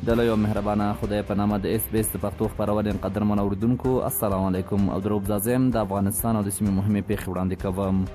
د لوی او مهربانه خدای په نامه د اس بي اس پښتو خبرونه قدرمن اوریدونکو السلام علیکم او دروب زازم د افغانستان او د سیمې مهمه پیښې وړاندې کوم.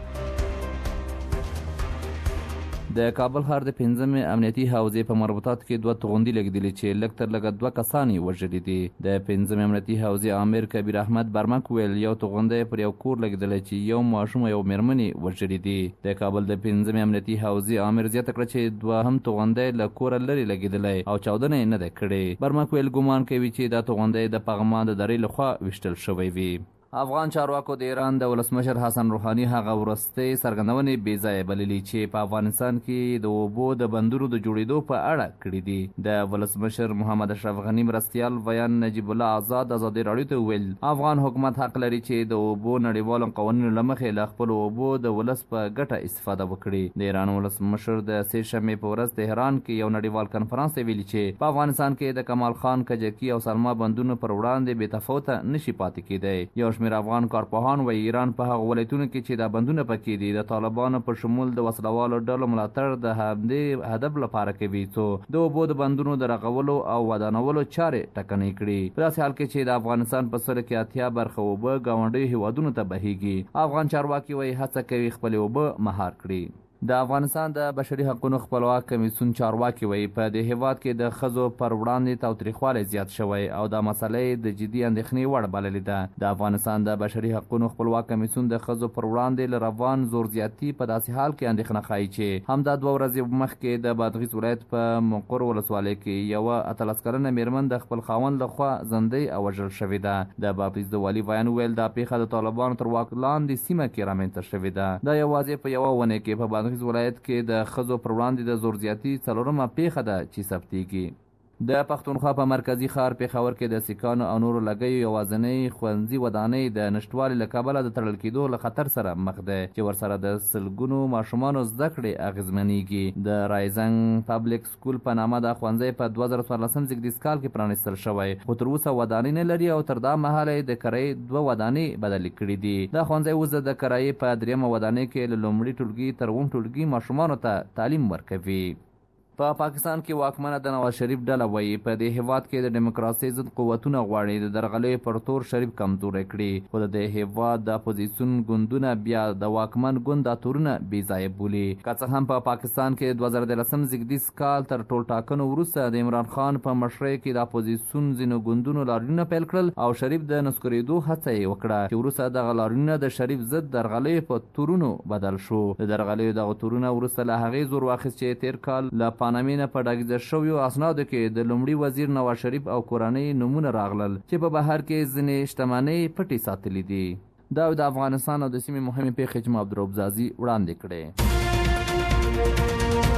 د کابل ښار د 5مې امنیتي حوزې په مربوطات کې 2 توغندي لګیدلې چې لږ تر لږه 2 کسان وژلي دي. د 5مې امنیتي حوزې امیر کبیر احمد برمک ویل یو توغندی پر یو کور لګیدل چې یو ماشوم یو میرمنې وژلي دي. د کابل د 5مې امنیتي حوزې امیر زیاته کړه چې 2 توغندی له کور لري لګیدلې او 14 نه ده کړې. برمک ویل ګومان کوي چې دا توغندی د پغمان د درې لخوا وشتل شوی وي. افغان چارواکو د ایران د ولسمشر حسن روحاني هغه ورستۍ څرګندونې بې ځایه بللي چې په افغانستان کې د اوبو د بندرو د جوړېدو په اړه کړي دي. د ولسمشر محمد اشرف غني مرستیال ویان نجیب الله آزاد ازادي راډیو ته ویل افغان حکومت حق لري چې د اوبو نړیوالو قوانینو له مخې له خپل اوبو د ولس په ګټه استفاده وکړي. د ایران ولسمشر د سې شنبې په ورځ تهران کې یو نړیوال کنفرانس ته ویلي چې په افغانستان کې د کمال خان کجکي او سلما بندونو پر وړاندې بې تفاوته نشي پاتې کېدی. یو شمېر افغان کارپوهان و ایران په هغه ولایتونو کې چې دا بندونه پکې دي د طالبانو په شمول د وسلوالو ډلو ملاتړ د همدې هدف لپاره کوي څو د اوبو د بندونو د رغولو او ودانولو چارې ټکنۍ کړي. په داسې حال کې چې د افغانستان په سر کې 80% اوبه ګاونډیو هیوادونو ته بهیږي. افغان چارواکي وایي هڅه کوي خپل اوبه مهار کړي. د افغانستان د بشري حقوقو خپلواک کمیسیون چارواکي وایي په دې هیواد کې د ښځو پر وړاندې تاوتریخوالی زیات شوی او دا مسلې د جدي اندېښنې وړ بللې ده. د افغانستان د بشري حقوقو خپلواک کمیسیون د ښځو پر وړاندې له روان زور زیاتی په داسې حال کې اندېښنه ښایي چې همدا 2 ورځې مخکې د بادغیس ولایت په مقر ولسوالۍ کې یوه 18 کلنه میرمن د خپل خاوند لخوا زندۍ او وژل شوې ده. د بادغیس د والي ویان ویل دا پیښه د طالبانو تر واک لاندې سیمه کې رامنځته شوې ده. دا یوازې په یوه ونې کې په بادغیس ولایت کې د ښځو پر وړاندې د زور زیاتي 4مه پیښه ده چې ثبتېږي. د پښتونخوا په مرکزی ښار پېښور کې د سیکانو او نورو لګیو یوازینۍ ښوونځي ودانۍ د نشټوالي له کبله د تړل کېدو له خطر سره مخ ده چې ورسره د سلګونو ماشومانو زده کړې اغېزمنېږي. د رایزنګ پبلک سکول په نامه دا ښوونځی په 2014 زېږدیز کال کې پرانیستل شوی خو تر اوسه ودانۍ نه لري او تر دا مهاله یې د کرایې 2 ودانۍ بدلې کړي دي. دا ښوونځی اوس د کرایې په 3مه ودانۍ کې له لومړي ټولګي تر 8 ټولګي ماشومانو ته تعلیم ورکوي. په پاکستان کې واکمنه د نواز شریف ډله وایي په دې هیواد کې د دیموکراسۍ ضد قوتونه غواړي د درغلیو پر تور شریف کمزوری کړي خو د دې هیواد د اپوزیسیون ګوندونه بیا د واکمن ګوند دا تورونه بې ځایه بولي. که څه هم په پاکستان کې 2013 زېږدیز کال تر ټولټاکنو وروسته د عمران خان په مشرۍ کې د اپوزیسیون ځینو ګوندونو لاریونونه پیل کړل او شریف د نسکورېدو هڅه یې وکړه چې وروسته دغه لاریونونه د شریف ضد درغلیو په تورونو بدل شو. د درغلیو دغه تورونه وروسته له هغې زور واخیست چې تیر کال له پانامې په ډاګیزه شویو اسنادو کې د لومړي وزیر نواز شریف او کورنۍ نومونه راغلل چې په بهر کې ځینې شتمنۍ پټې ساتلې دي. دا د افغانستان او د سیمې مهمې پیښې چې عبدالرؤف زازي وړاندې کړې.